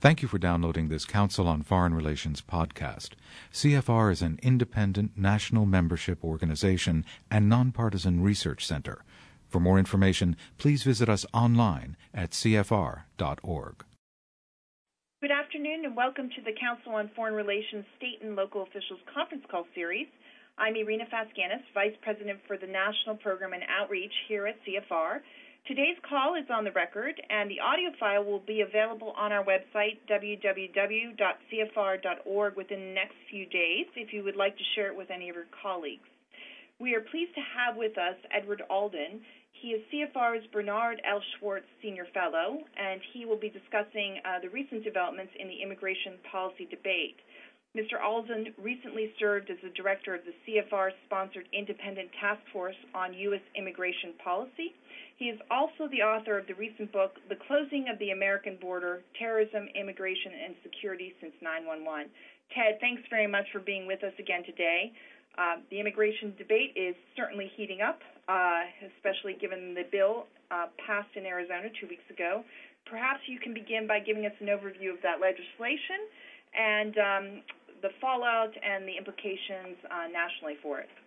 Thank you for downloading this Council on Foreign Relations podcast. CFR is an independent national membership organization and nonpartisan research center. For more information, please visit us online at cfr.org. Good afternoon and welcome to the Council on Foreign Relations State and Local Officials Conference Call Series. I'm Irina Faskanis, Vice President for the National Program and Outreach here at CFR. Today's call is on the record, and the audio file will be available on our website, www.cfr.org, within the next few days if you would like to share it with any of your colleagues. We are pleased to have with us Edward Alden. He is CFR's Bernard L. Schwartz Senior Fellow, and he will be discussing the recent developments in the immigration policy debate. Mr. Alden recently served as the director of the CFR-sponsored Independent Task Force on U.S. Immigration Policy. He is also the author of the recent book, The Closing of the American Border, Terrorism, Immigration, and Security Since 9/11. Ted, thanks very much for being with us again today. The immigration debate is certainly heating up, especially given the bill passed in Arizona 2 weeks ago. Perhaps you can begin by giving us an overview of that legislation and the fallout and the implications nationally for it.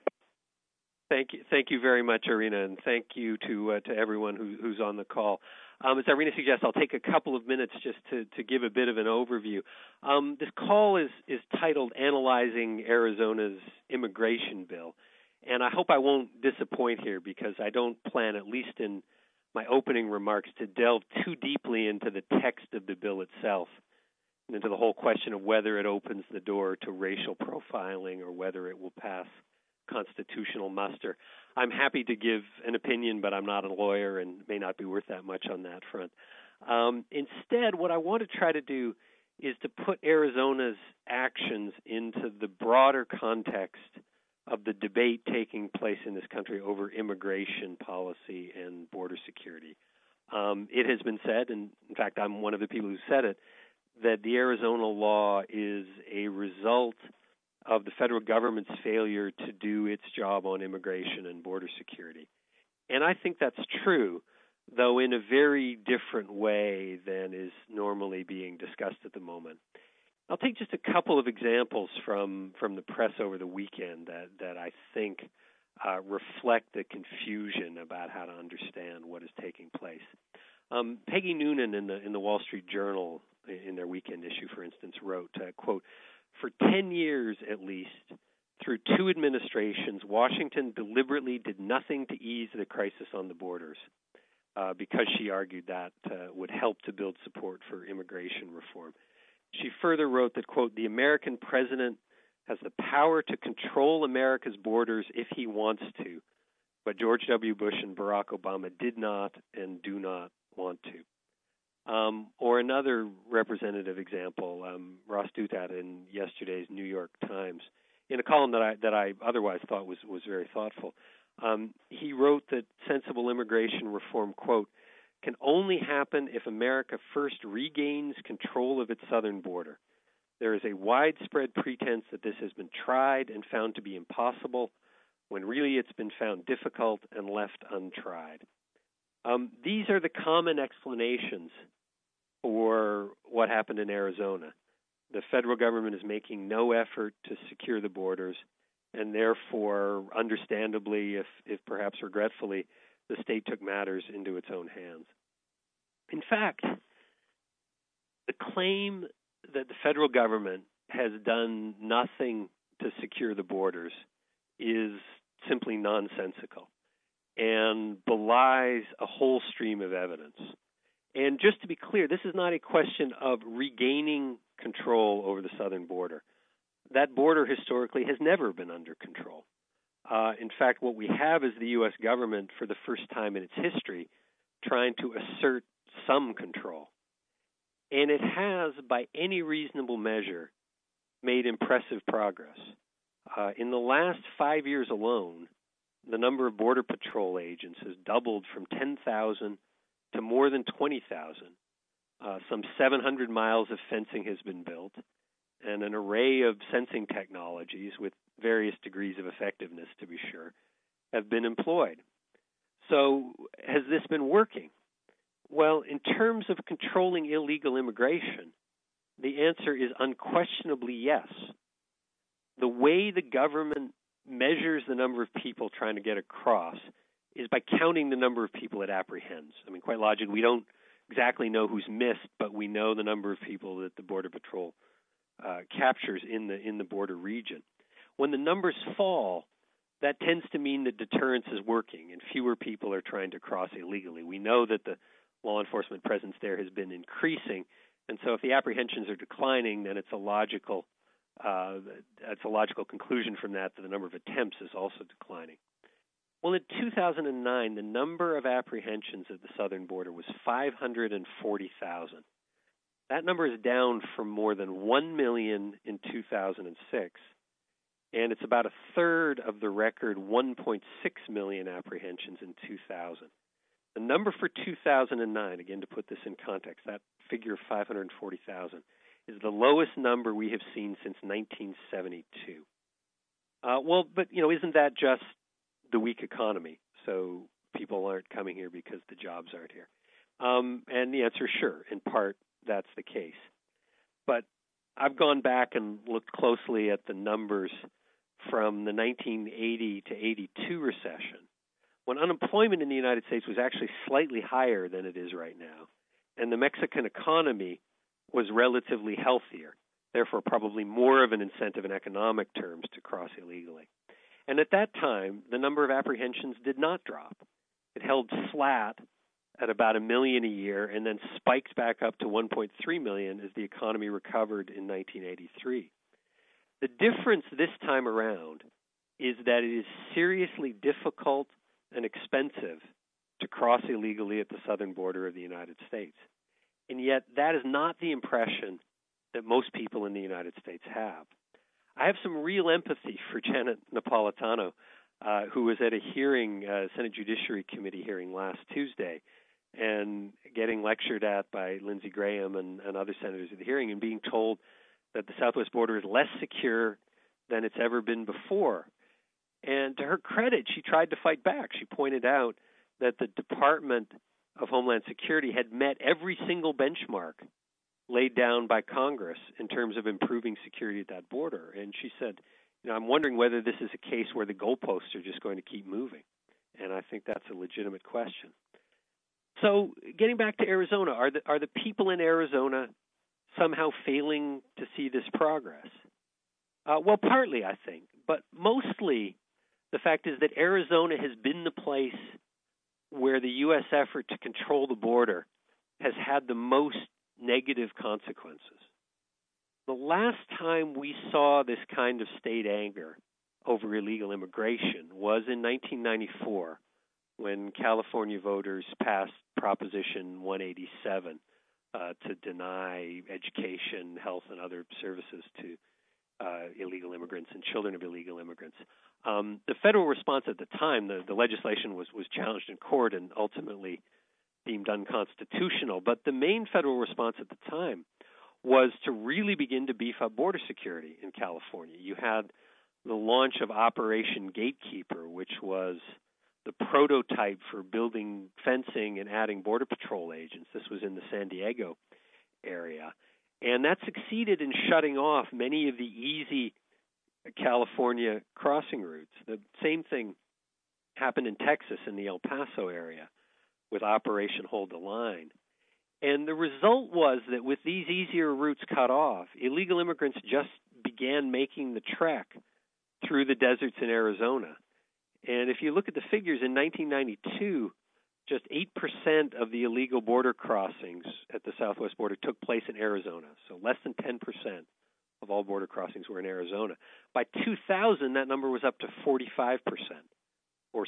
Thank you very much, Irina, and thank you to everyone who's on the call. As Irina suggests, I'll take a couple of minutes just to give a bit of an overview. This call is titled Analyzing Arizona's Immigration Bill, and I hope I won't disappoint here because I don't plan, at least in my opening remarks, to delve too deeply into the text of the bill itself and into the whole question of whether it opens the door to racial profiling or whether it will pass constitutional muster. I'm happy to give an opinion, but I'm not a lawyer and may not be worth that much on that front. Instead, what I want to try to do is to put Arizona's actions into the broader context of the debate taking place in this country over immigration policy and border security. It has been said, and in fact I'm one of the people who said it, that the Arizona law is a result of the federal government's failure to do its job on immigration and border security. And I think that's true, though in a very different way than is normally being discussed at the moment. I'll take just a couple of examples from the press over the weekend that I think reflect the confusion about how to understand what is taking place. Peggy Noonan in the Wall Street Journal, in their weekend issue, for instance, wrote, quote, "For 10 years at least, through 2 administrations, Washington deliberately did nothing to ease the crisis on the borders because she argued that would help to build support for immigration reform." She further wrote that, quote, "The American president has the power to control America's borders if he wants to, but George W. Bush and Barack Obama did not and do not want to." Or another representative example, Ross Douthat in yesterday's New York Times, in a column that I otherwise thought was very thoughtful. He wrote that sensible immigration reform, quote, "can only happen if America first regains control of its southern border. There is a widespread pretense that this has been tried and found to be impossible, when really it's been found difficult and left untried." These are the common explanations for what happened in Arizona. The federal government is making no effort to secure the borders, and therefore, understandably, if perhaps regretfully, the state took matters into its own hands. In fact, the claim that the federal government has done nothing to secure the borders is simply nonsensical and belies a whole stream of evidence. And just to be clear, this is not a question of regaining control over the southern border. That border historically has never been under control. In fact, what we have is the U.S. government, for the first time in its history, trying to assert some control. And it has, by any reasonable measure, made impressive progress. In the last 5 years alone, the number of Border Patrol agents has doubled from 10,000 to more than 20,000. Some 700 miles of fencing has been built, and an array of sensing technologies with various degrees of effectiveness, to be sure, have been employed. So has this been working? Well, in terms of controlling illegal immigration, the answer is unquestionably yes. The way the government measures the number of people trying to get across is by counting the number of people it apprehends. I mean, quite logically, we don't exactly know who's missed, but we know the number of people that the Border Patrol captures in the border region. When the numbers fall, that tends to mean that deterrence is working and fewer people are trying to cross illegally. We know that the law enforcement presence there has been increasing, and so if the apprehensions are declining, then it's a logical conclusion from that the number of attempts is also declining. Well, in 2009, the number of apprehensions at the southern border was 540,000. That number is down from more than 1 million in 2006, and it's about a third of the record 1.6 million apprehensions in 2000. The number for 2009, again to put this in context, that figure of 540,000, is the lowest number we have seen since 1972. But isn't that just the weak economy? So people aren't coming here because the jobs aren't here. And the answer is sure. In part, that's the case. But I've gone back and looked closely at the numbers from the 1980 to 82 recession, when unemployment in the United States was actually slightly higher than it is right now, and the Mexican economy was relatively healthier, therefore probably more of an incentive in economic terms to cross illegally. And at that time, the number of apprehensions did not drop. It held flat at about 1 million a year and then spiked back up to 1.3 million as the economy recovered in 1983. The difference this time around is that it is seriously difficult and expensive to cross illegally at the southern border of the United States. And yet that is not the impression that most people in the United States have. I have some real empathy for Janet Napolitano, who was at a hearing, Senate Judiciary Committee hearing last Tuesday, and getting lectured at by Lindsey Graham and other senators at the hearing and being told that the southwest border is less secure than it's ever been before. And to her credit, she tried to fight back. She pointed out that the Department of Homeland Security had met every single benchmark laid down by Congress in terms of improving security at that border. And she said, I'm wondering whether this is a case where the goalposts are just going to keep moving. And I think that's a legitimate question. So getting back to Arizona, are the people in Arizona somehow failing to see this progress? Well, partly, I think. But mostly, the fact is that Arizona has been the place where the U.S. effort to control the border has had the most negative consequences. The last time we saw this kind of state anger over illegal immigration was in 1994, when California voters passed Proposition 187 to deny education, health, and other services to illegal immigrants and children of illegal immigrants. The federal response at the time, the legislation was challenged in court and ultimately deemed unconstitutional. But the main federal response at the time was to really begin to beef up border security in California. You had the launch of Operation Gatekeeper, which was the prototype for building fencing and adding Border Patrol agents. This was in the San Diego area. And that succeeded in shutting off many of the easy California crossing routes. The same thing happened in Texas in the El Paso area with Operation Hold the Line. And the result was that with these easier routes cut off, illegal immigrants just began making the trek through the deserts in Arizona. And if you look at the figures, in 1992, just 8% of the illegal border crossings at the southwest border took place in Arizona. So less than 10% of all border crossings were in Arizona. By 2000, that number was up to 45%, or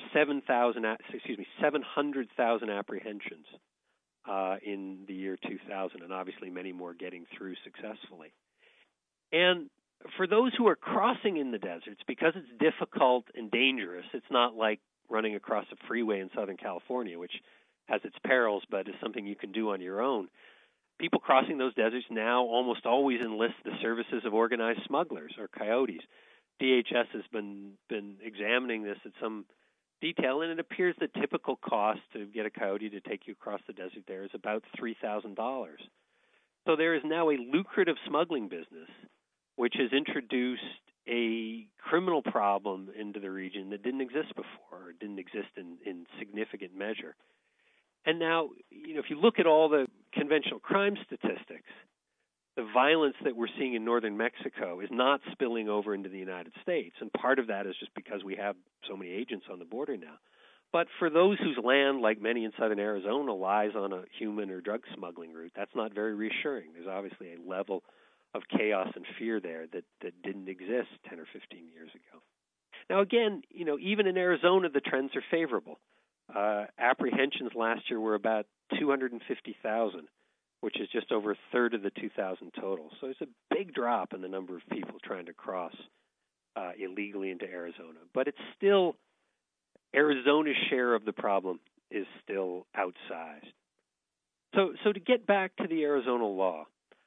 700,000 apprehensions in the year 2000, and obviously many more getting through successfully. And for those who are crossing in the deserts, because it's difficult and dangerous, it's not like running across a freeway in Southern California, which has its perils, but is something you can do on your own. People crossing those deserts now almost always enlist the services of organized smugglers or coyotes. DHS has been examining this at some detail, and it appears the typical cost to get a coyote to take you across the desert there is about $3,000. So there is now a lucrative smuggling business, which has introduced a criminal problem into the region that didn't exist before, or didn't exist in significant measure. And now, if you look at all the conventional crime statistics, the violence that we're seeing in northern Mexico is not spilling over into the United States. And part of that is just because we have so many agents on the border now. But for those whose land, like many in southern Arizona, lies on a human or drug smuggling route, that's not very reassuring. There's obviously a level of chaos and fear there that didn't exist 10 or 15 years ago. Now, again, even in Arizona, the trends are favorable. Apprehensions last year were about 250,000, which is just over a third of the 2,000 total. So it's a big drop in the number of people trying to cross illegally into Arizona. But it's still, Arizona's share of the problem is still outsized. So to get back to the Arizona law,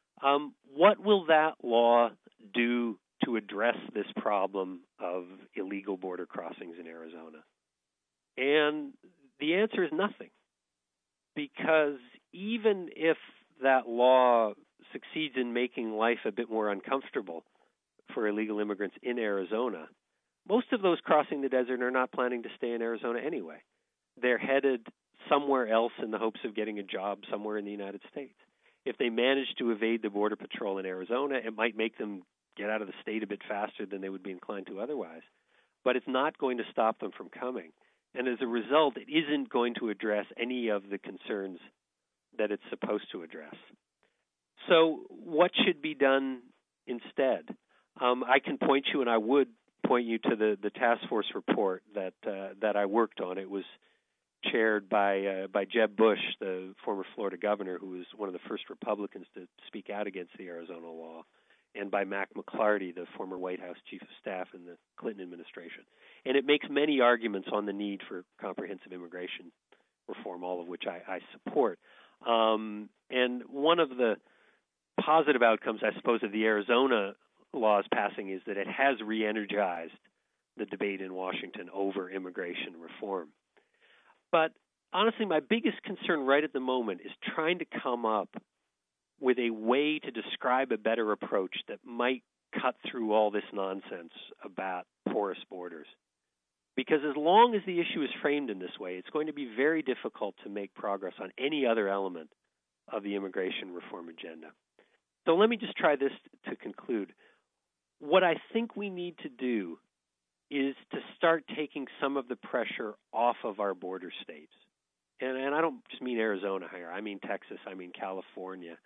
what will that law do to address this problem of illegal border crossings in Arizona? And the answer is nothing, because even if that law succeeds in making life a bit more uncomfortable for illegal immigrants in Arizona, most of those crossing the desert are not planning to stay in Arizona anyway. They're headed somewhere else in the hopes of getting a job somewhere in the United States. If they manage to evade the Border Patrol in Arizona, it might make them get out of the state a bit faster than they would be inclined to otherwise. But it's not going to stop them from coming. And as a result, it isn't going to address any of the concerns that it's supposed to address. So what should be done instead? I can point you, and I would point you to the task force report that I worked on. It was chaired by Jeb Bush, the former Florida governor, who was one of the first Republicans to speak out against the Arizona law, and by Mac McClarty, the former White House chief of staff in the Clinton administration. And it makes many arguments on the need for comprehensive immigration reform, all of which I support. And one of the positive outcomes, I suppose, of the Arizona law's passing is that it has re-energized the debate in Washington over immigration reform. But honestly, my biggest concern right at the moment is trying to come up with a way to describe a better approach that might cut through all this nonsense about porous borders. Because as long as the issue is framed in this way, it's going to be very difficult to make progress on any other element of the immigration reform agenda. So let me just try this to conclude. What I think we need to do is to start taking some of the pressure off of our border states. And I don't just mean Arizona here. I mean Texas. I mean California.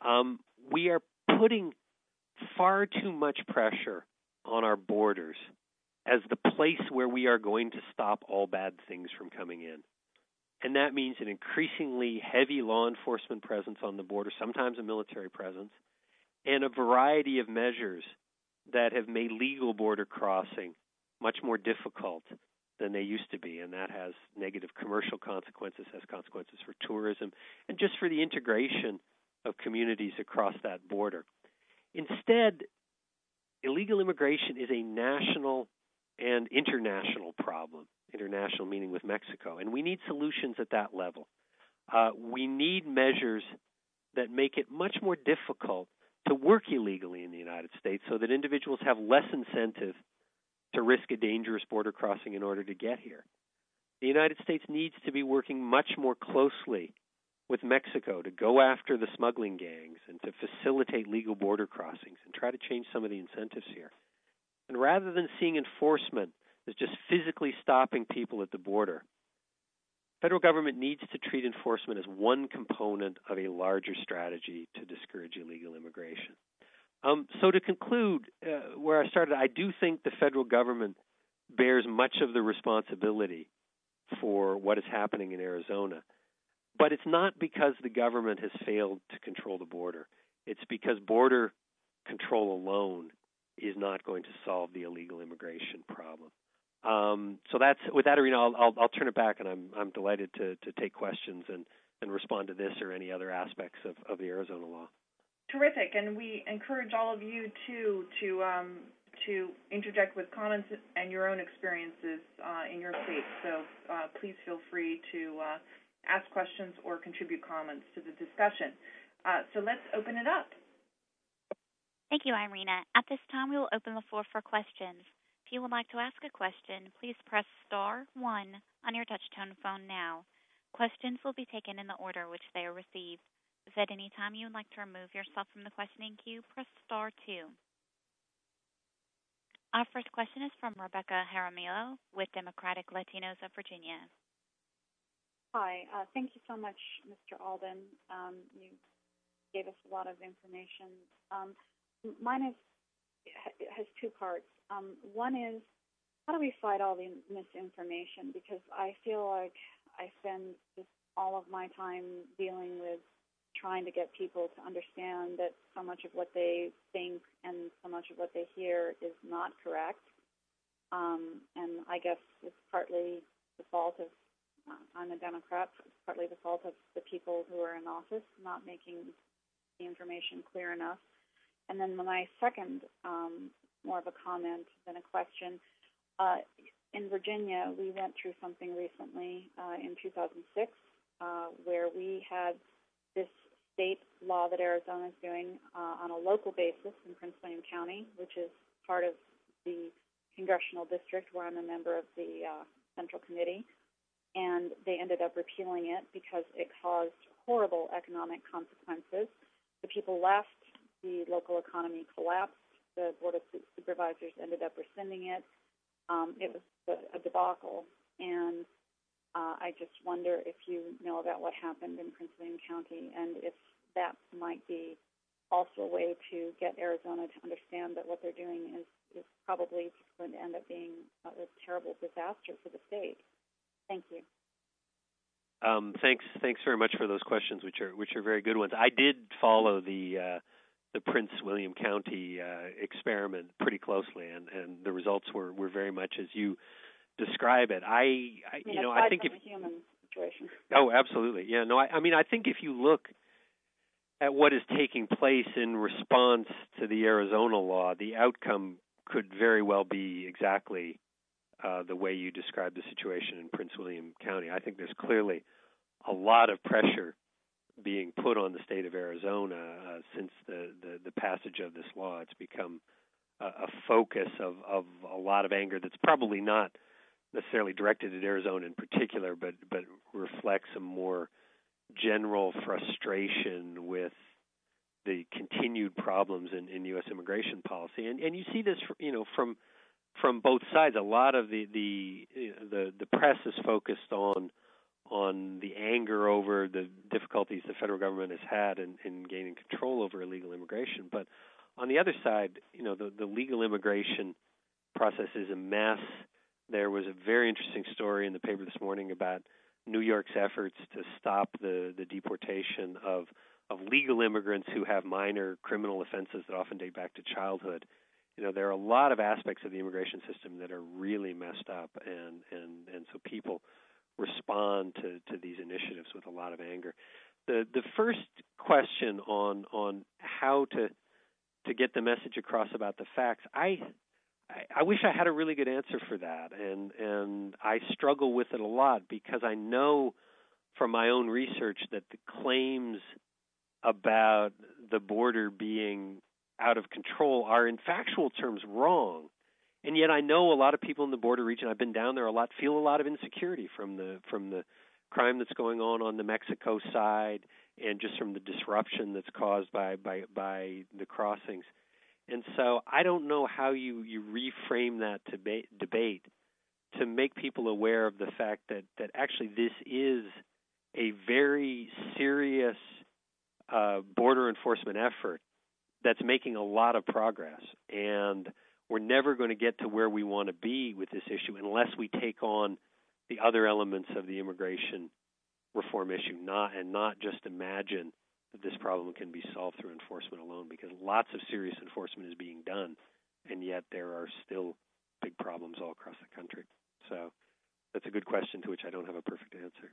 We are putting far too much pressure on our borders as the place where we are going to stop all bad things from coming in. And that means an increasingly heavy law enforcement presence on the border, sometimes a military presence, and a variety of measures that have made legal border crossing much more difficult than they used to be. And that has negative commercial consequences, has consequences for tourism, and just for the integration of communities across that border. Instead, illegal immigration is a national and international problem, international meaning with Mexico, and we need solutions at that level. We need measures that make it much more difficult to work illegally in the United States so that individuals have less incentive to risk a dangerous border crossing in order to get here. The United States needs to be working much more closely with Mexico to go after the smuggling gangs and to facilitate legal border crossings and try to change some of the incentives here. And rather than seeing enforcement as just physically stopping people at the border, federal government needs to treat enforcement as one component of a larger strategy to discourage illegal immigration. So to conclude where I started, I do think the federal government bears much of the responsibility for what is happening in Arizona. But it's not because the government has failed to control the border. It's because border control alone is not going to solve the illegal immigration problem. So that's with that, Irina, I'll turn it back, and I'm delighted to take questions and respond to this or any other aspects of the Arizona law. Terrific, and we encourage all of you to interject with comments and your own experiences in your state. So please feel free to ask questions or contribute comments to the discussion. So let's open it up. Thank you, Irina. At this time, we will open the floor for questions. If you would like to ask a question, please press *1 on your touch-tone phone now. Questions will be taken in the order which they are received. If at any time you would like to remove yourself from the questioning queue, press *2. Our first question is from Rebecca Jaramillo with Democratic Latinos of Virginia. Hi. Thank you so much, Mr. Alden. You gave us a lot of information. Mine has two parts. One is, how do we fight all the misinformation? Because I feel like I spend just all of my time dealing with trying to get people to understand that so much of what they think and so much of what they hear is not correct. And I guess it's partly the fault of, I'm a Democrat, it's partly the fault of the people who are in office not making the information clear enough. And then my second, more of a comment than a question, in Virginia, we went through something recently in 2006 where we had this state law that Arizona is doing on a local basis in Prince William County, which is part of the congressional district where I'm a member of the Central Committee. And they ended up repealing it because it caused horrible economic consequences. The people left, the local economy collapsed, the Board of Supervisors ended up rescinding it. It was a debacle, and I just wonder if you know about what happened in Prince William County and if that might be also a way to get Arizona to understand that what they're doing is probably just going to end up being a terrible disaster for the state. Thank you. Thanks very much for those questions, which are very good ones. I did follow the Prince William County experiment pretty closely, and the results were very much as you describe it. I think if human situation. Oh, absolutely, yeah. No, I mean, I think if you look at what is taking place in response to the Arizona law, the outcome could very well be exactly the way you described the situation in Prince William County. I think there's clearly a lot of pressure being put on the state of Arizona since the passage of this law. It's become a focus of a lot of anger that's probably not necessarily directed at Arizona in particular, but reflects a more general frustration with the continued problems in U.S. immigration policy. And you see this, from both sides. A lot of the press is focused on the anger over the difficulties the federal government has had in gaining control over illegal immigration. But on the other side, the legal immigration process is a mess. There was a very interesting story in the paper this morning about New York's efforts to stop the deportation of legal immigrants who have minor criminal offenses that often date back to childhood. There are a lot of aspects of the immigration system that are really messed up, and so people respond to these initiatives with a lot of anger. The first question on how to get the message across about the facts, I wish I had a really good answer for that, and I struggle with it a lot because I know from my own research that the claims about the border being out of control are in factual terms wrong. And yet I know a lot of people in the border region, I've been down there a lot, feel a lot of insecurity from the crime that's going on the Mexico side and just from the disruption that's caused by the crossings. And so I don't know how you reframe that debate to make people aware of the fact that actually this is a very serious border enforcement effort that's making a lot of progress. And we're never going to get to where we want to be with this issue unless we take on the other elements of the immigration reform issue, not just imagine that this problem can be solved through enforcement alone, because lots of serious enforcement is being done, and yet there are still big problems all across the country. So that's a good question to which I don't have a perfect answer.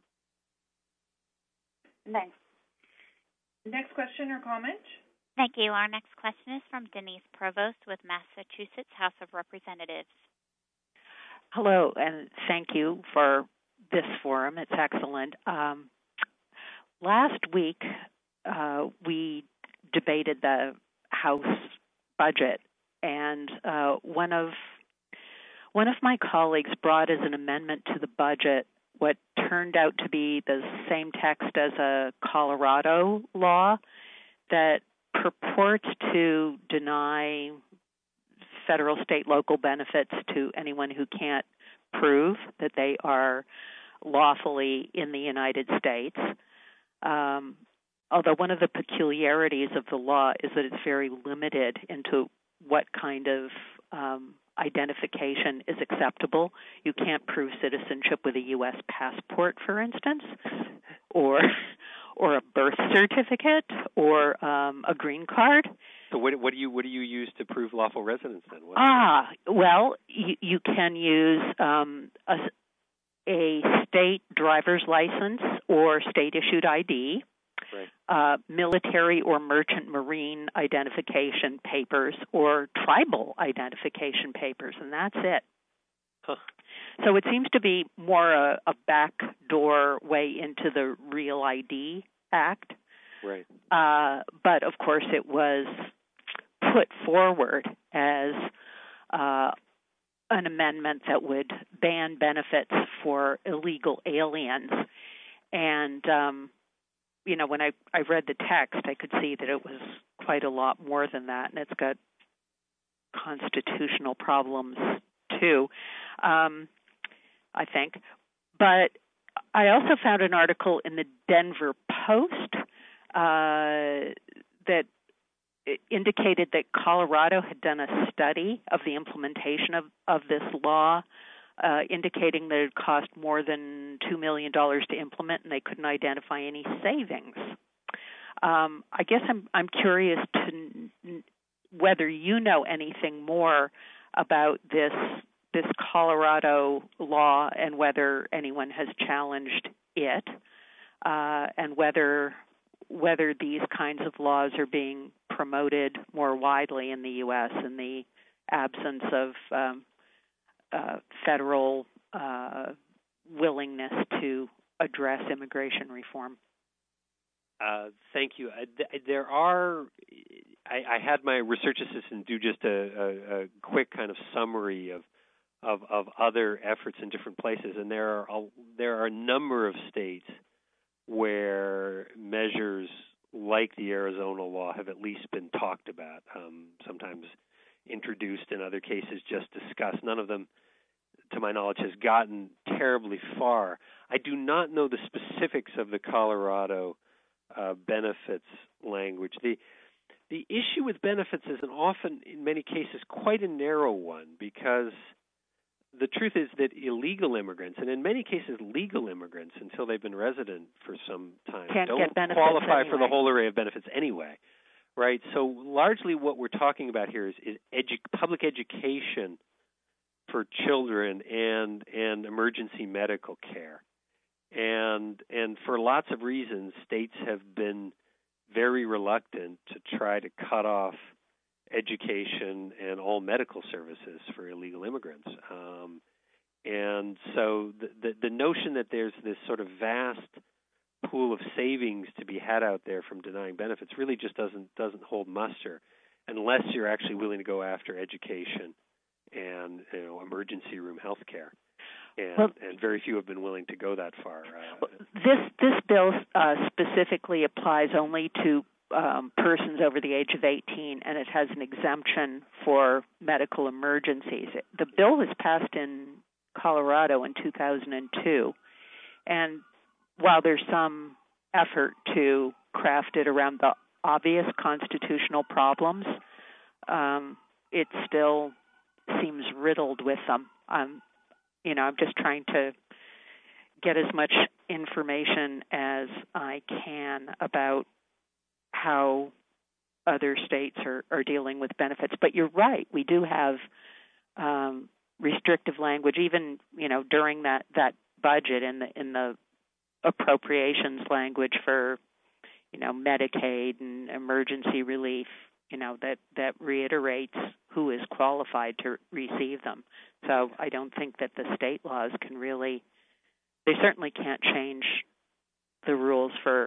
Thanks. Next question or comment? Thank you. Our next question is from Denise Provost with Massachusetts House of Representatives. Hello, and thank you for this forum. It's excellent. Last week, we debated the House budget, and one of my colleagues brought as an amendment to the budget what turned out to be the same text as a Colorado law that purports to deny federal, state, local benefits to anyone who can't prove that they are lawfully in the United States. Although one of the peculiarities of the law is that it's very limited into what kind of identification is acceptable. You can't prove citizenship with a U.S. passport, for instance, or a birth certificate, or a green card. So what do you use to prove lawful residence then? Well, you can use a state driver's license or state-issued ID. Right. Military or merchant marine identification papers or tribal identification papers, and that's it. Huh. So it seems to be more a backdoor way into the Real ID Act. Right. But, of course, it was put forward as an amendment that would ban benefits for illegal aliens. And when I read the text, I could see that it was quite a lot more than that, and it's got constitutional problems too, I think. But I also found an article in the Denver Post that indicated that Colorado had done a study of the implementation of this law, indicating that it cost more than $2 million to implement, and they couldn't identify any savings. I guess I'm curious to whether you know anything more about this Colorado law and whether anyone has challenged it, and whether these kinds of laws are being promoted more widely in the U.S. in the absence of federal willingness to address immigration reform. Thank you. There are. I had my research assistant do just a quick kind of summary of other efforts in different places, and there are a number of states where measures like the Arizona law have at least been talked about, sometimes introduced, in other cases just discussed. None of them, to my knowledge, has gotten terribly far. I do not know the specifics of the Colorado benefits language. The issue with benefits is often, in many cases, quite a narrow one, because the truth is that illegal immigrants, and in many cases legal immigrants, until they've been resident for some time, don't qualify for the whole array of benefits anyway, right? So largely what we're talking about here is public education for children and emergency medical care. And for lots of reasons, states have been very reluctant to try to cut off education and all medical services for illegal immigrants. And so the notion that there's this sort of vast pool of savings to be had out there from denying benefits really just doesn't hold muster unless you're actually willing to go after education and emergency room health care. And very few have been willing to go that far. This bill specifically applies only to persons over the age of 18, and it has an exemption for medical emergencies. The bill was passed in Colorado in 2002, and while there's some effort to craft it around the obvious constitutional problems, it still seems riddled with them. I'm just trying to get as much information as I can about how other states are dealing with benefits. But you're right, we do have restrictive language, even during that budget in the appropriations language for Medicaid and emergency relief, that reiterates who is qualified to receive them. So I don't think that the state laws they certainly can't change the rules for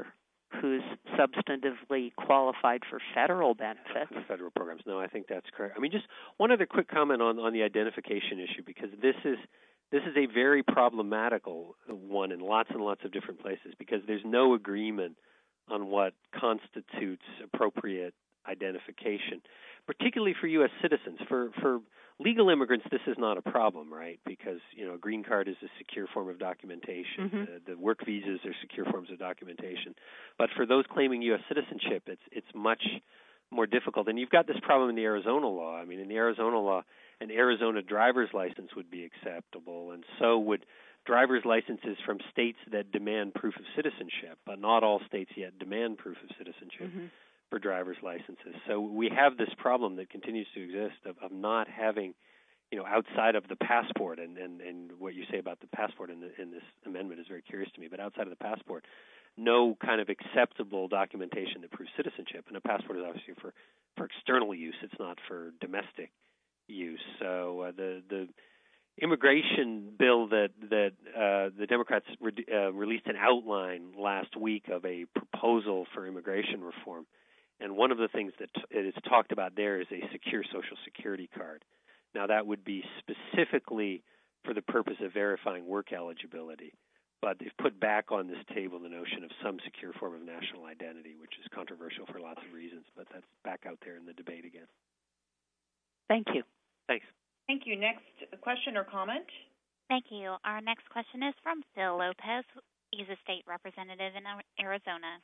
who's substantively qualified for federal benefits. The federal programs. No, I think that's correct. I mean, just one other quick comment on the identification issue, because this is a very problematical one in lots and lots of different places, because there's no agreement on what constitutes appropriate identification, particularly for U.S. citizens. For legal immigrants, this is not a problem, right? Because, a green card is a secure form of documentation. Mm-hmm. The work visas are secure forms of documentation. But for those claiming U.S. citizenship, it's much more difficult. And you've got this problem in the Arizona law. I mean, in the Arizona law, an Arizona driver's license would be acceptable, and so would driver's licenses from states that demand proof of citizenship, but not all states yet demand proof of citizenship for driver's licenses. So we have this problem that continues to exist of not having, outside of the passport, and what you say about the passport in this amendment is very curious to me, but outside of the passport, no kind of acceptable documentation that proves citizenship. And a passport is obviously for external use. It's not for domestic use. So the immigration bill that the Democrats released an outline last week of a proposal for immigration reform, and one of the things that it is talked about there is a secure Social Security card. Now, that would be specifically for the purpose of verifying work eligibility, but they've put back on this table the notion of some secure form of national identity, which is controversial for lots of reasons, but that's back out there in the debate again. Thank you. Thanks. Thank you. Next question or comment? Thank you. Our next question is from Phil Lopez. He's a state representative in Arizona.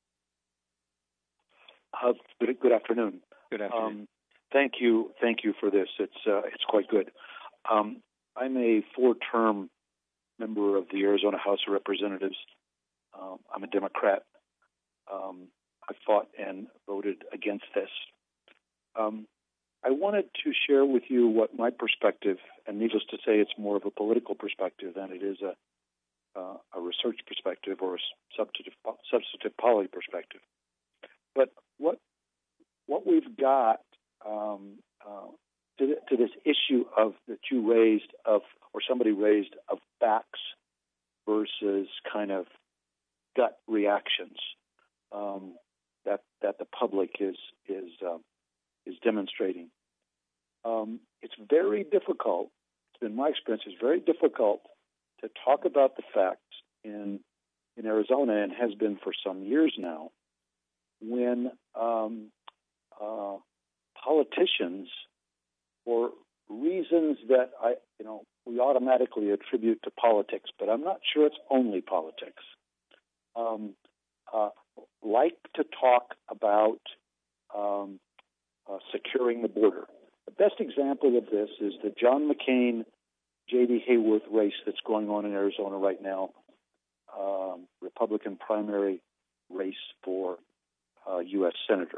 Good afternoon. Good afternoon. Thank you for this. It's quite good. I'm a 4-term member of the Arizona House of Representatives. I'm a Democrat. I fought and voted against this. I wanted to share with you what my perspective, and needless to say, it's more of a political perspective than it is a research perspective or a substantive policy perspective. But what we've got to this issue that you raised or somebody raised of facts versus kind of gut reactions that the public is demonstrating. It's very difficult. It's been my experience. It's very difficult to talk about the facts in Arizona, and has been for some years now, when politicians, for reasons that we automatically attribute to politics, but I'm not sure it's only politics, like to talk about securing the border. The best example of this is the John McCain, J.D. Hayworth race that's going on in Arizona right now, Republican primary race for U.S. Senator.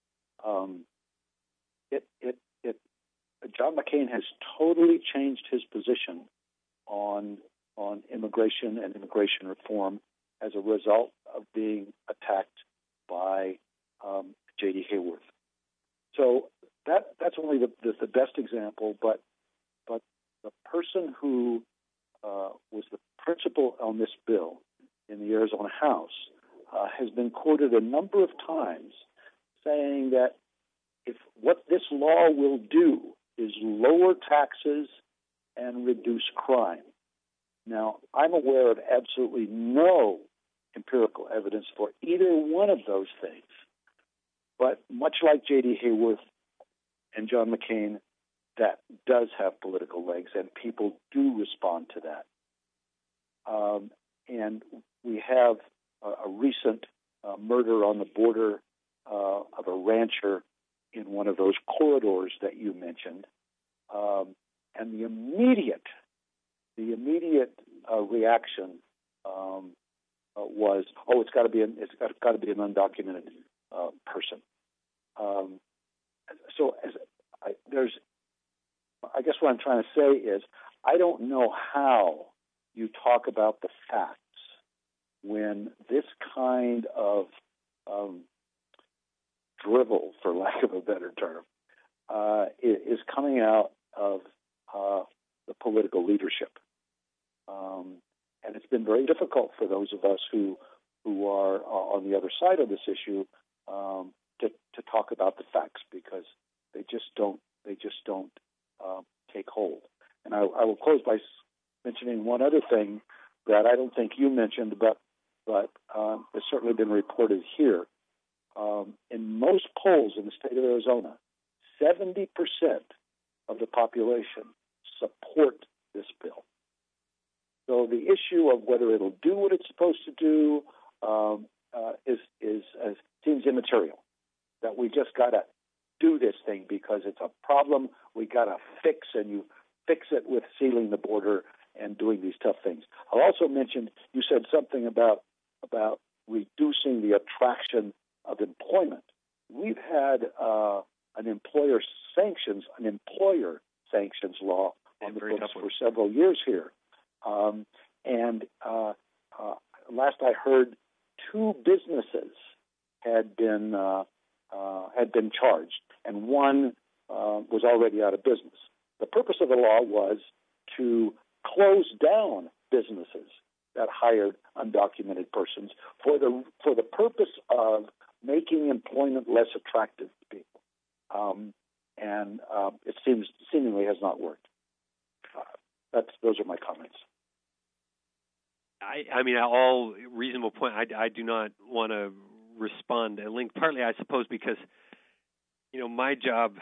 John McCain has totally changed his position on immigration and immigration reform as a result of being attacked by J.D. Hayworth. So that's only the best example, but the person who was the principal on this bill in the Arizona House has been quoted a number of times saying that if what this law will do is lower taxes and reduce crime. Now, I'm aware of absolutely no empirical evidence for either one of those things, but much like J.D. Hayworth and John McCain, that does have political legs, and people do respond to that. And we have a recent murder on the border of a rancher in one of those corridors that you mentioned, and the immediate reaction was, it's got to be an undocumented person. I guess what I'm trying to say is, I don't know how you talk about the facts when this kind of drivel, for lack of a better term, is coming out of the political leadership. And it's been very difficult for those of us who who are on the other side of this issue to talk about the facts, because they just don't take hold. And I will close by mentioning one other thing that I don't think you mentioned, but it's certainly been reported here. In most polls in the state of Arizona, 70% of the population support this bill. So the issue of whether it'll do what it's supposed to do seems immaterial. That we just got to do this thing because it's a problem we got to fix, and you fix it with sealing the border and doing these tough things. I'll also mention, you said something about reducing the attraction of employment. We've had an employer sanctions law on the books for several years here. And last I heard, 2 businesses had been charged, and one was already out of business. The purpose of the law was to close down businesses that hired undocumented persons for the purpose of making employment less attractive to people. And it seemingly has not worked. Those are my comments. I mean, all reasonable point. I do not want to respond and link, partly, I suppose, because, my job,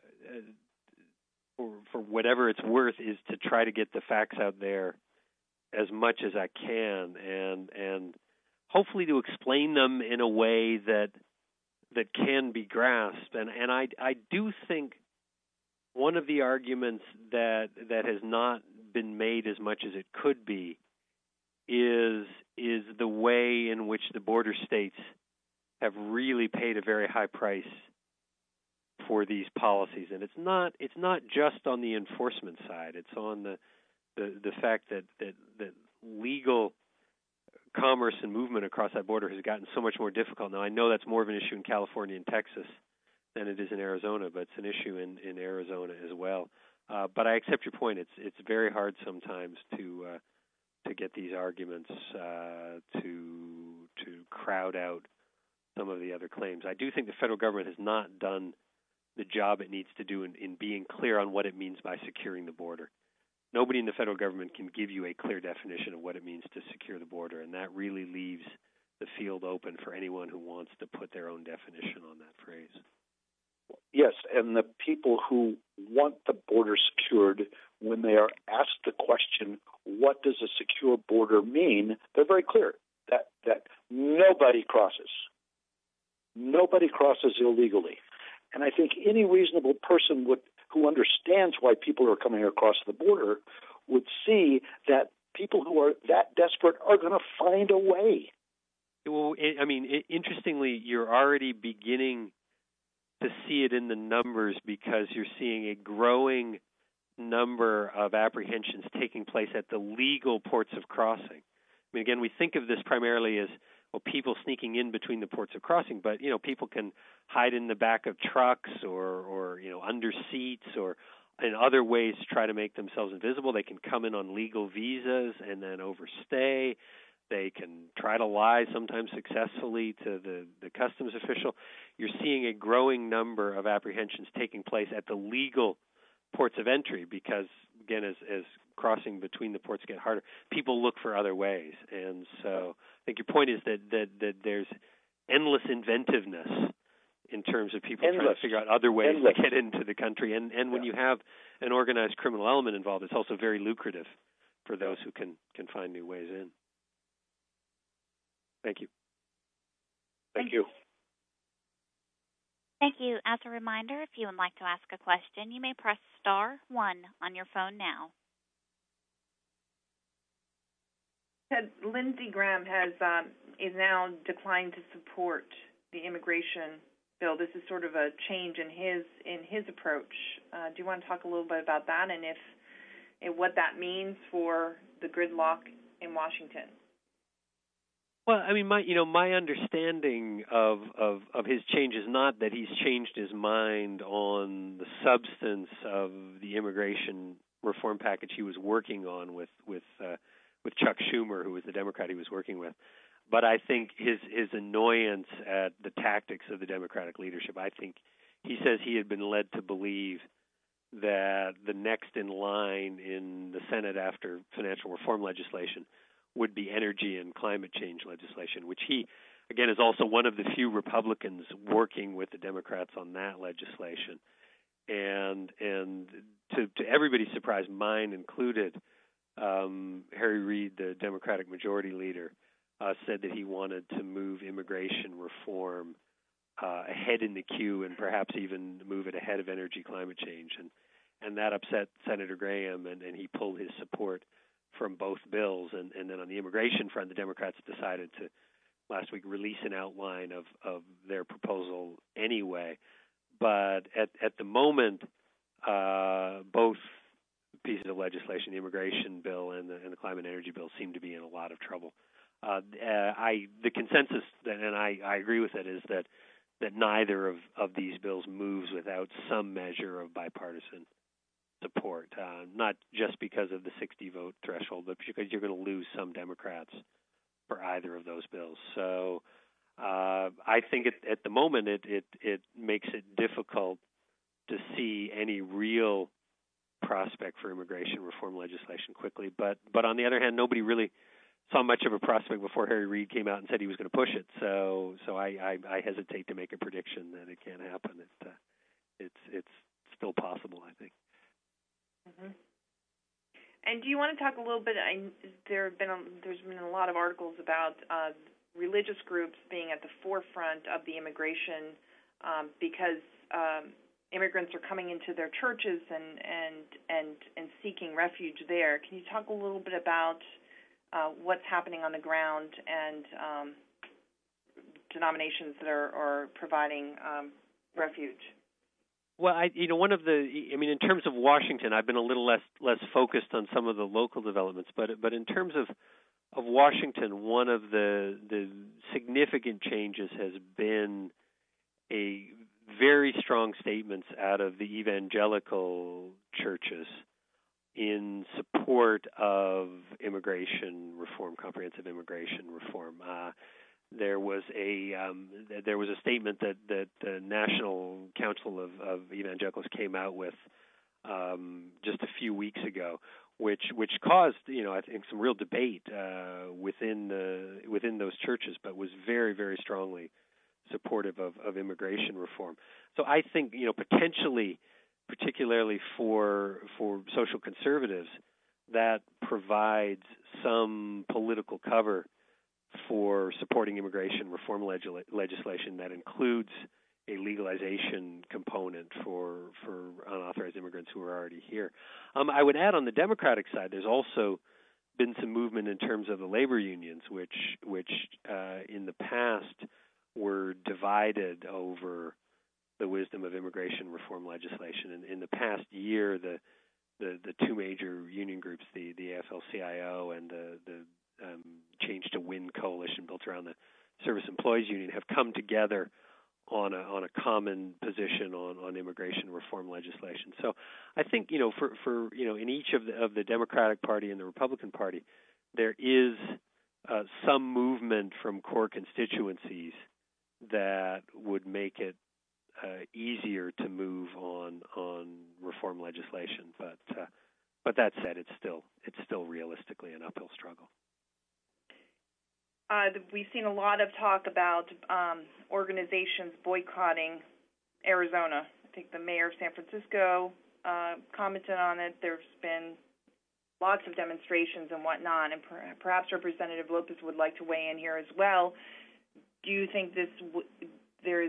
for whatever it's worth, is to try to get the facts out there as much as I can, and hopefully to explain them in a way that can be grasped. And I do think one of the arguments that has not been made as much as it could be is the way in which the border states have really paid a very high price for these policies. And it's not just on the enforcement side. It's on the fact that legal commerce and movement across that border has gotten so much more difficult. Now, I know that's more of an issue in California and Texas than it is in Arizona, but it's an issue in Arizona as well. But I accept your point. It's very hard sometimes to get these arguments to crowd out some of the other claims. I do think the federal government has not done the job it needs to do in being clear on what it means by securing the border. Nobody in the federal government can give you a clear definition of what it means to secure the border, and that really leaves the field open for anyone who wants to put their own definition on that phrase. Yes, and the people who want the border secured, when they are asked the question, what does a secure border mean, they're very clear that nobody crosses. Nobody crosses illegally. And I think any reasonable person who understands why people are coming across the border would see that people who are that desperate are going to find a way. Well, interestingly, you're already beginning to see it in the numbers, because you're seeing a growing number of apprehensions taking place at the legal ports of crossing. I mean, again, we think of this primarily as people sneaking in between the ports of crossing, but people can hide in the back of trucks or under seats or in other ways to try to make themselves invisible. They can come in on legal visas and then overstay. They can try to lie, sometimes successfully, to the customs official. You're seeing a growing number of apprehensions taking place at the legal ports of entry because, again, as crossing between the ports get harder, people look for other ways. And so I think your point is that there's endless inventiveness in terms of people trying to figure out other ways to get into the country. And when you have an organized criminal element involved, it's also very lucrative for those who can find new ways in. Thank you. Thank you. Thank you. As a reminder, if you would like to ask a question, you may press *1 on your phone now. Lindsey Graham is now declined to support the immigration bill. This is sort of a change in his approach. Do you want to talk a little bit about that and what that means for the gridlock in Washington? Well, I mean, my understanding of his change is not that he's changed his mind on the substance of the immigration reform package he was working on with Chuck Schumer, who was the Democrat he was working with. But I think his annoyance at the tactics of the Democratic leadership, I think he says he had been led to believe that the next in line in the Senate after financial reform legislation would be energy and climate change legislation, which he, again, is also one of the few Republicans working with the Democrats on that legislation. And to everybody's surprise, mine included, Harry Reid, the Democratic Majority Leader, said that he wanted to move immigration reform ahead in the queue and perhaps even move it ahead of energy climate change. And that upset Senator Graham, and he pulled his support from both bills. And then on the immigration front, the Democrats decided to last week release an outline of their proposal anyway. But at the moment, both pieces of legislation, the immigration bill and the climate and energy bill, seem to be in a lot of trouble. The consensus, and I agree with it, is that neither of these bills moves without some measure of bipartisan support, not just because of the 60-vote threshold, but because you're going to lose some Democrats for either of those bills. So I think at the moment it makes it difficult to see any real prospect for immigration reform legislation quickly. But on the other hand, nobody really saw much of a prospect before Harry Reid came out and said he was going to push it. So I hesitate to make a prediction that it can't happen. It's still possible, I think. Mm-hmm. And do you want to talk a little bit? There's been a lot of articles about religious groups being at the forefront of the immigration because immigrants are coming into their churches and seeking refuge there. Can you talk a little bit about what's happening on the ground and denominations that are providing refuge? Well, in terms of Washington, I've been a little less focused on some of the local developments, but in terms of Washington, one of the significant changes has been a very strong statements out of the evangelical churches in support of immigration reform, comprehensive immigration reform. There was a statement that the National Council of Evangelicals came out with just a few weeks ago, which caused I think some real debate within those churches, but was very, very strongly supportive of immigration reform. So I think potentially, particularly for social conservatives, that provides some political cover for supporting immigration reform legislation that includes a legalization component for unauthorized immigrants who are already here. I would add on the Democratic side, there's also been some movement in terms of the labor unions, which in the past were divided over the wisdom of immigration reform legislation. And in the past year, the two major union groups, the AFL-CIO and the Change to Win coalition built around the Service Employees Union, have come together on a common position on immigration reform legislation. So I think for in each of the Democratic Party and the Republican Party, there is some movement from core constituencies that would make it easier to move on reform legislation. But that said, it's still realistically an uphill struggle. We've seen a lot of talk about organizations boycotting Arizona. I think the mayor of San Francisco commented on it. There's been lots of demonstrations and whatnot, and perhaps Representative Lopez would like to weigh in here as well. Do you think there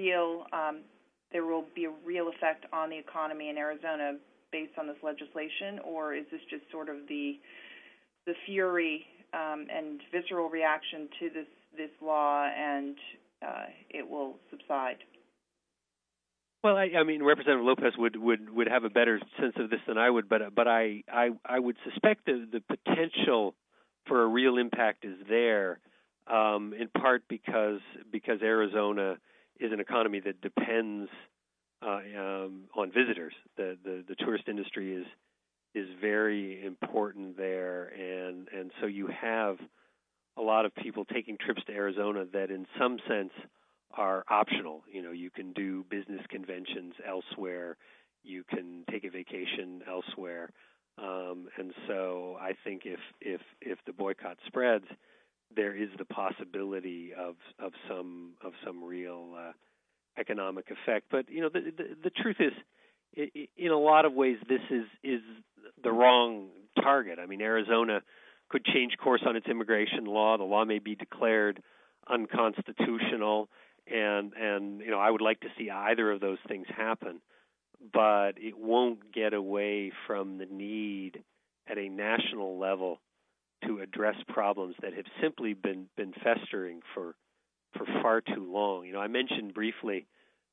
will be a real effect on the economy in Arizona based on this legislation, or is this just sort of the fury and visceral reaction to this law, and it will subside? Well, I mean, Representative Lopez would have a better sense of this than I would, but I would suspect the potential for a real impact is there, in part because Arizona is an economy that depends on visitors. The tourist industry is very important there, and so you have a lot of people taking trips to Arizona that in some sense are optional. You can do business conventions elsewhere. You can take a vacation elsewhere. And so I think if the boycott spreads, there is the possibility of some real economic effect. But the truth is, in a lot of ways, this is the wrong target. I mean, Arizona could change course on its immigration law. The law may be declared unconstitutional, and I would like to see either of those things happen. But it won't get away from the need at a national level to address problems that have simply been festering for far too long. I mentioned briefly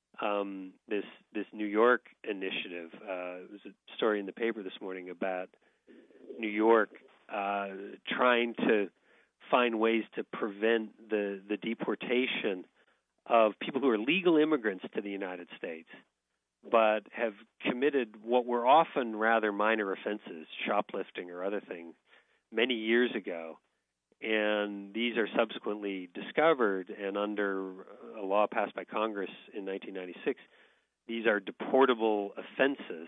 this New York initiative. There was a story in the paper this morning about New York trying to find ways to prevent the deportation of people who are legal immigrants to the United States, but have committed what were often rather minor offenses, shoplifting or other things, many years ago. And these are subsequently discovered, and under a law passed by Congress in 1996, these are deportable offenses.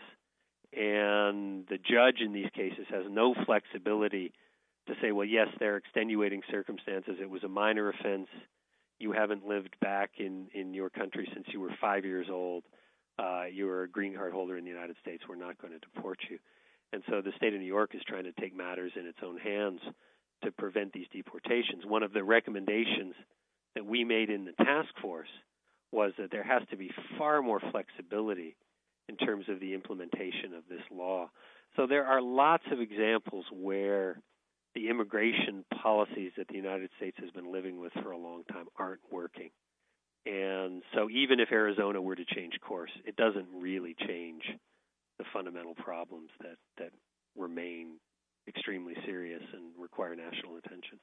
And the judge in these cases has no flexibility to say, well, yes, there are extenuating circumstances. It was a minor offense. You haven't lived back in your country since you were 5 years old. You were a green card holder in the United States. We're not going to deport you. And so the state of New York is trying to take matters in its own hands to prevent these deportations. One of the recommendations that we made in the task force was that there has to be far more flexibility in terms of the implementation of this law. So there are lots of examples where the immigration policies that the United States has been living with for a long time aren't working. And so even if Arizona were to change course, it doesn't really change the fundamental problems that remain extremely serious and require national attention.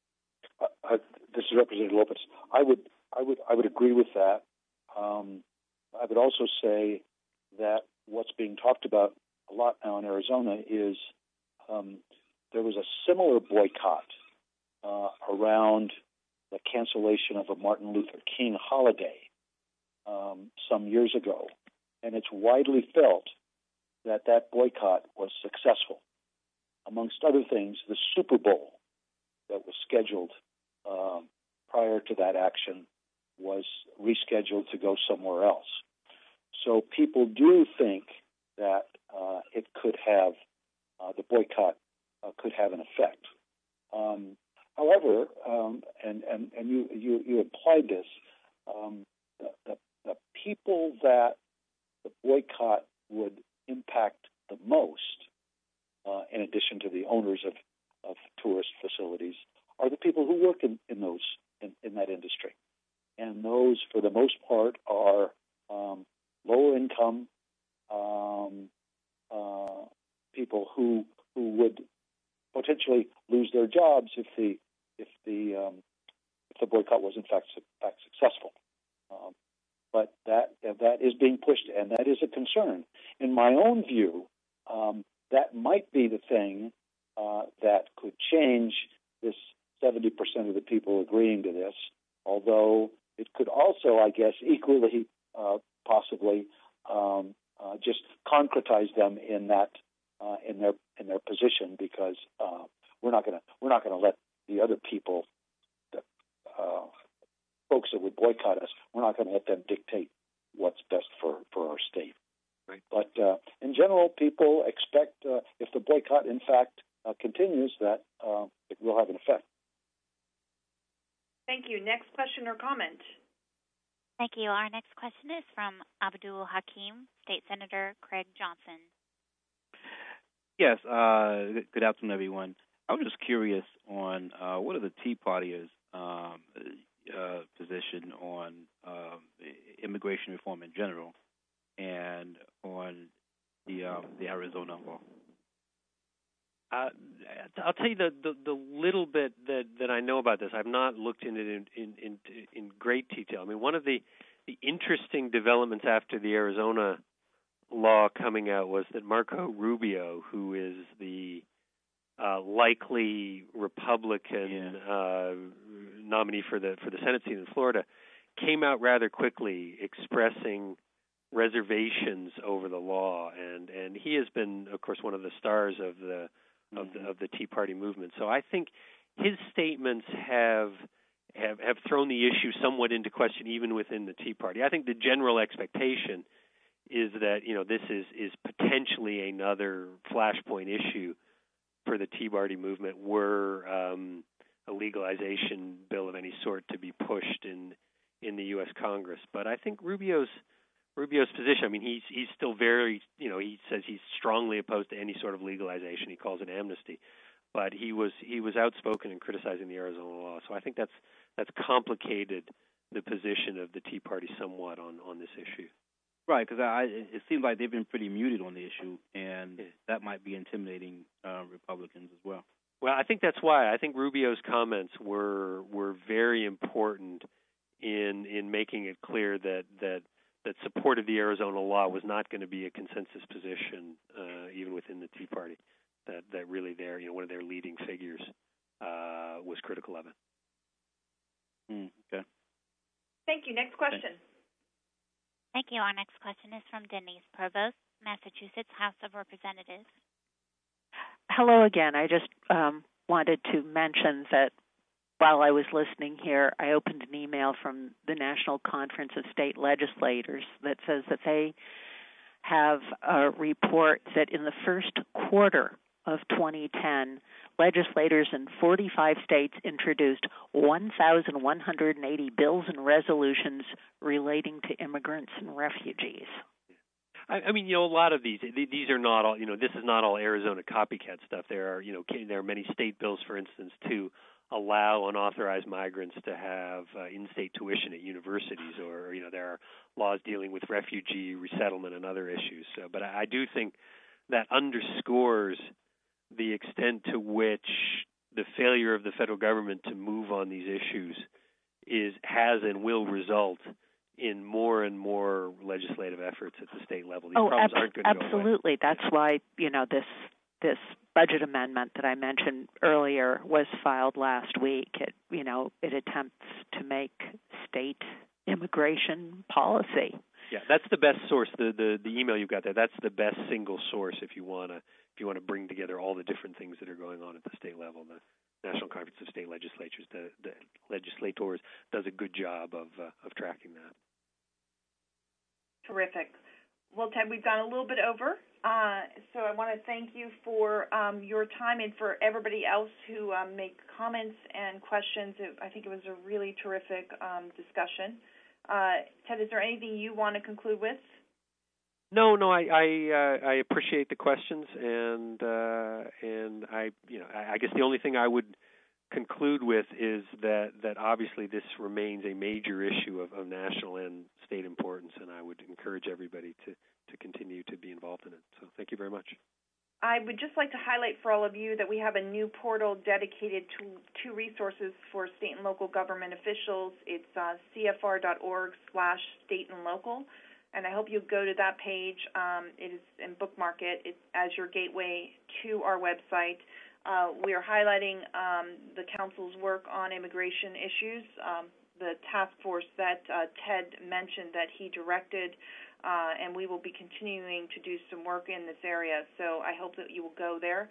This is Representative Lopez. I would agree with that. I would also say that what's being talked about a lot now in Arizona is there was a similar boycott around the cancellation of a Martin Luther King holiday some years ago, and it's widely felt that boycott was successful. Amongst other things, the Super Bowl that was scheduled prior to that action was rescheduled to go somewhere else. So people do think that it could have, the boycott could have an effect. However, and you implied this, the people that the boycott would impact the most, in addition to the owners of tourist facilities, are the people who work in that industry. And those, for the most part, are lower income people who would potentially lose their jobs if the boycott was in fact successful. But that is being pushed, and that is a concern. In my own view, that might be the thing that could change this 70% of the people agreeing to this, although it could also, I guess, equally possibly just concretize them in that in their position, because we're not going to let the other people, folks that would boycott us, we're not going to let them dictate what's best for our state. Right. But in general, people expect if the boycott in fact continues, that it will have an effect. Thank you. Next question or comment? Thank you. Our next question is from Abdul Hakim, State Senator Craig Johnson. Yes, good afternoon, everyone. I was just curious on what are the Tea Partiers' position on immigration reform in general and on the Arizona law. I'll tell you the little bit that I know about this. I've not looked into it in great detail. I mean, one of the interesting developments after the Arizona law coming out was that Marco Rubio, who is the likely Republican nominee for the Senate seat in Florida, came out rather quickly expressing reservations over the law, and he has been, of course, one of the stars of the Tea Party movement. So I think his statements have thrown the issue somewhat into question, even within the Tea Party. I think the general expectation is that this is potentially another flashpoint issue for the Tea Party movement were a legalization bill of any sort to be pushed in the U.S. Congress. But I think Rubio's position, I mean, he's still very, he says he's strongly opposed to any sort of legalization. He calls it amnesty. But he was outspoken in criticizing the Arizona law. So I think that's complicated the position of the Tea Party somewhat on this issue. Right, because it seems like they've been pretty muted on the issue, and that might be intimidating Republicans as well. Well, I think that's why. I think Rubio's comments were very important in making it clear that support of the Arizona law was not going to be a consensus position, even within the Tea Party. That really one of their leading figures was critical of it. Okay. Thank you. Next question. Thank you. Our next question is from Denise Provost, Massachusetts House of Representatives. Hello again. I just wanted to mention that while I was listening here, I opened an email from the National Conference of State Legislators that says that they have a report that in the first quarter of 2010, legislators in 45 states introduced 1,180 bills and resolutions relating to immigrants and refugees. I mean, a lot of these are not all, this is not all Arizona copycat stuff. There are many state bills, for instance, to allow unauthorized migrants to have in-state tuition at universities, or there are laws dealing with refugee resettlement and other issues. But I do think that underscores the extent to which the failure of the federal government to move on these issues has and will result in more and more legislative efforts at the state level. These problems aren't going to go away. Absolutely. That's why this budget amendment that I mentioned earlier was filed last week. It attempts to make state immigration policy. Yeah, that's the best source. The email you got there, that's the best single source if you want to bring together all the different things that are going on at the state level. The National Conference of State Legislatures, the legislators, does a good job of tracking that. Terrific. Well, Ted, we've gone a little bit over, so I want to thank you for your time and for everybody else who make comments and questions. I think it was a really terrific discussion. Ted, is there anything you want to conclude with? No. I appreciate the questions, and I guess the only thing I would conclude with is that obviously this remains a major issue of national and state importance, and I would encourage everybody to continue to be involved in it. So thank you very much. I would just like to highlight for all of you that we have a new portal dedicated to resources for state and local government officials. It's cfr.org/state and local, and I hope you go to that page. It is and bookmark it as your gateway to our website. We are highlighting the Council's work on immigration issues, the task force that Ted mentioned that he directed, and we will be continuing to do some work in this area. So I hope that you will go there.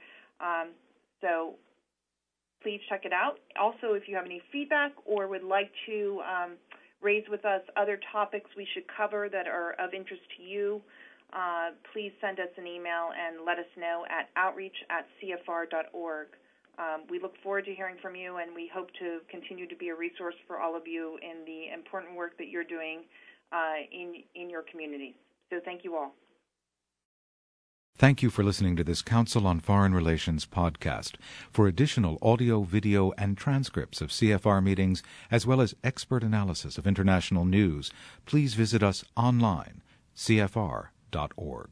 So please check it out. Also, if you have any feedback or would like to raise with us other topics we should cover that are of interest to you, please send us an email and let us know at outreach@cfr.org. We look forward to hearing from you, and we hope to continue to be a resource for all of you in the important work that you're doing in your communities. So thank you all. Thank you for listening to this Council on Foreign Relations podcast. For additional audio, video, and transcripts of CFR meetings, as well as expert analysis of international news, please visit us online, cfr.org.